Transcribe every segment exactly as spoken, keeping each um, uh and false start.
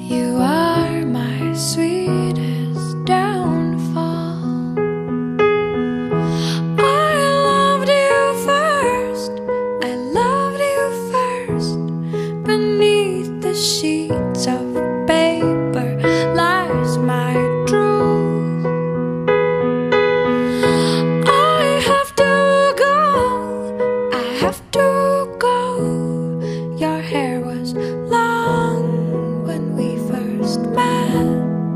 You are my sweetest downfall. I loved you first, I loved you first. Beneath the sheets of paper lies my truth. I have to go, I have to go. Your hair was long when we first met.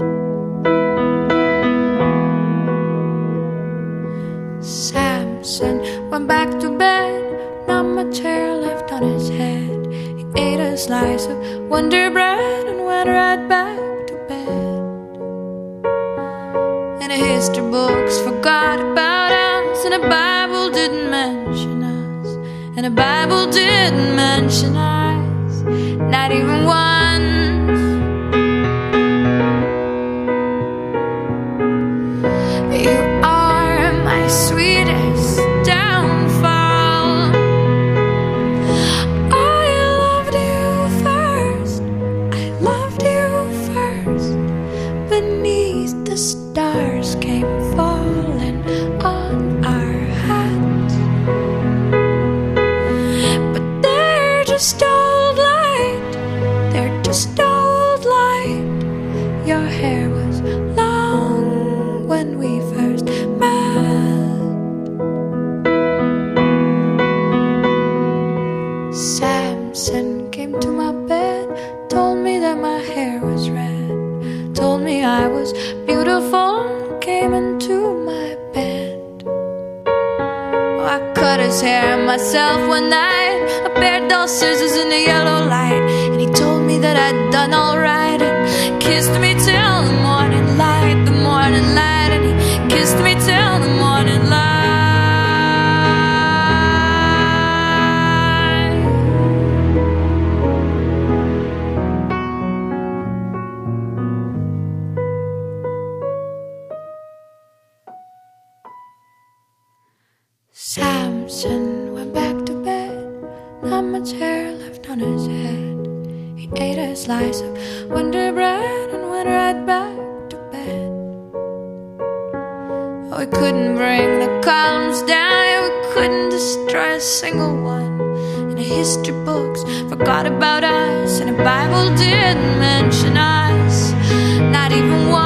Samson went back to bed, not much hair left on his head. He ate a slice of Wonder Bread and went right back to bed. And the history books forgot about us, and the Bible didn't mention us, and the Bible didn't mention us, not even once. You are my sweetest downfall. I loved you first, I loved you first. Beneath the stars came falling on our hats, but they're just old light, they're just old light. Your hair was long when we first met. Samson came to my bed, told me that my hair was red, told me I was beautiful, came into my bed. Oh, I cut his hair myself one night, a pair of dull scissors in the yellow light, and he told me that I'd done alright, and kissed me till the morning light, the morning light, and he kissed me till the morning light. Samson went back to bed, not much hair left on his head. He ate a slice of Wonder Bread and went right back to bed. Oh, we couldn't bring the columns down, we couldn't destroy a single one. And the history books forgot about us, and the Bible didn't mention us, not even one.